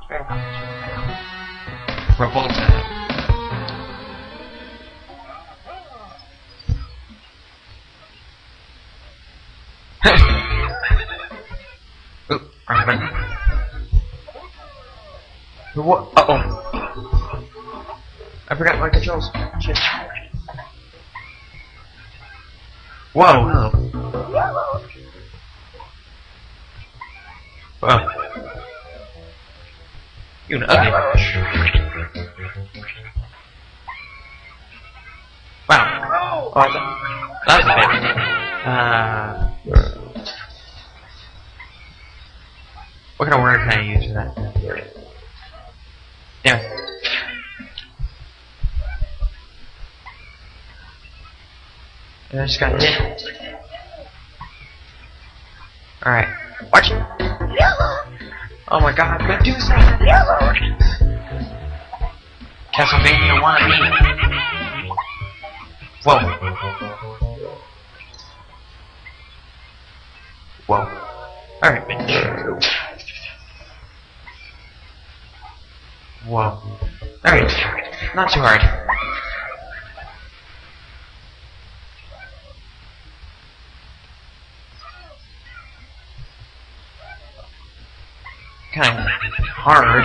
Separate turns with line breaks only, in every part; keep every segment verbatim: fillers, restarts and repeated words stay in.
Revolta. Oop, wrong button. What? Uh oh. I forgot my controls. Shit. Whoa. Whoa. You an ugly bitch. Wow. Oh, that, that was a bit. Uh. What kind of word can I use for that? Damn it. I just got hit. Alright. Watch it. Oh my god, I'm gonna do something. Castlevania wannabe. Whoa. Whoa. Alright, bitch. Whoa. Alright. Not too hard. Kind of hard.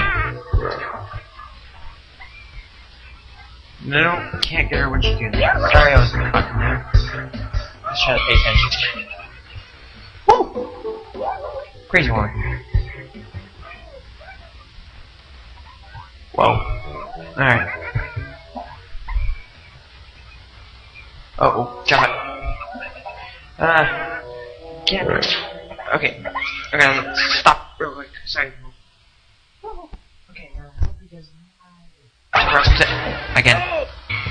No, can't get her when she's doing that. Sorry, I was fucking there. Just try to pay attention. Woo! Crazy one. Whoa. Alright. Uh oh, got it. Uh, can't. Okay. Okay, let's stop real quick. Sorry. Okay, now I hope you guys know. Again.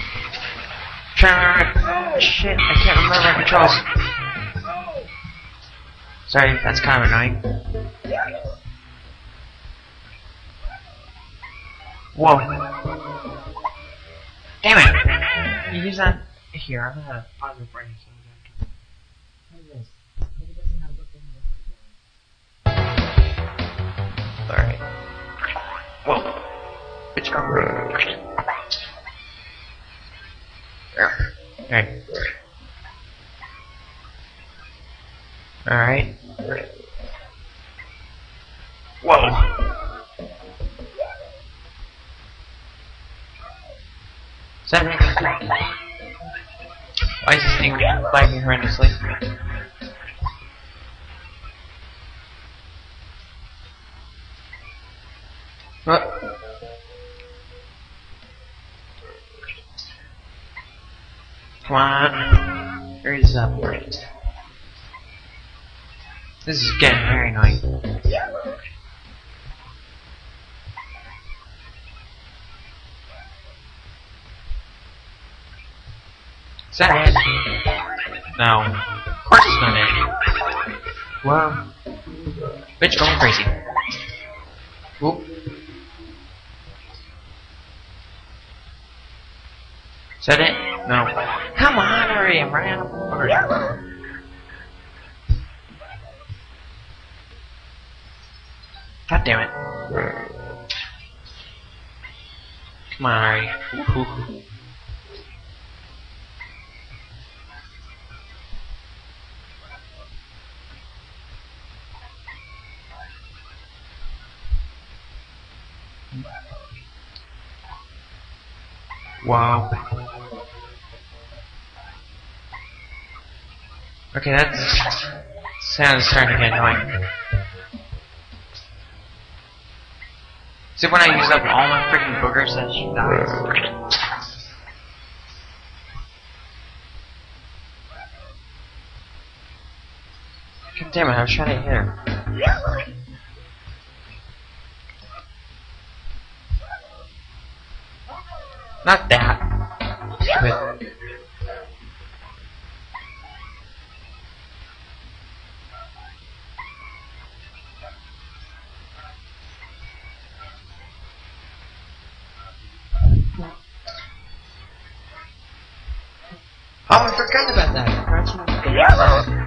Shit, I can't remember my controls. Sorry, that's kind of annoying. Whoa. Damn it! You use that here, I'm gonna pause the frame so I'm gonna what is this? Alright. Whoa. Bitch got rid. Okay. Alright. Whoa. Is that right? Why is this thing lagging horrendously? What? Come on. Hurry up. This is getting very annoying. Is that it? No. Of course it's not it. Well, bitch going crazy. Whoop. Is that it? No. Come on, hurry, I'm running out of water. God damn it. Come on, hurry. Ooh. Wow. Okay, that sounds starting to get annoying. See, when I use up all my freaking boogers, that she dies. God damn it, I was trying to hit her. Not that. But oh, I forgot about that.